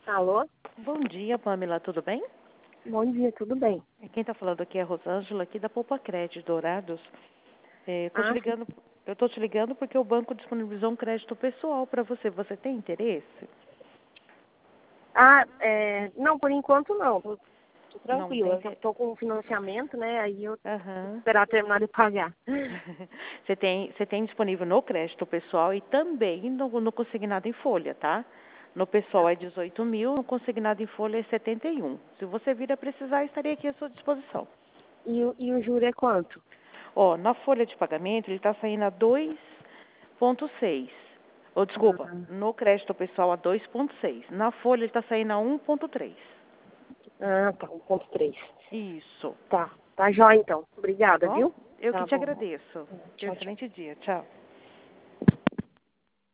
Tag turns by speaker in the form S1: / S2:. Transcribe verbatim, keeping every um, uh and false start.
S1: Alô?
S2: Bom dia, Pamela, tudo bem?
S1: Bom dia, tudo bem?
S2: Quem está falando aqui é a Rosângela, aqui da Poupa Crédito Dourados. É, eu tô te
S1: Ah, sim.
S2: ligando, eu tô te ligando porque o banco disponibilizou um crédito pessoal para você. Você tem interesse?
S1: Ah, é, não, por enquanto não. Tô, tô
S2: Não tem
S1: tranquila. Eu já
S2: interesse?
S1: tô com financiamento, né? Aí eu vou
S2: Aham.
S1: esperar terminar de pagar.
S2: Você tem, você tem disponível no crédito pessoal e também no, no consignado em folha, tá? No pessoal é dezoito mil, no consignado em folha é setenta e um. Se você vir a precisar, estarei aqui à sua disposição.
S1: E, o- e o juro é quanto?
S2: Ó, na folha de pagamento ele está saindo a dois vírgula seis. Ou desculpa,
S1: Ah,
S2: no crédito pessoal a dois vírgula seis. Na folha ele está saindo a um vírgula três.
S1: ah, tá, um ponto três.
S2: Isso.
S1: Tá, tá jóia então.
S2: Tá
S1: Obrigada,
S2: bom?
S1: viu?
S2: Eu que
S1: Tá
S2: te
S1: bom.
S2: agradeço. Tenha um
S1: Tchau, tchau.
S2: excelente dia. Tchau.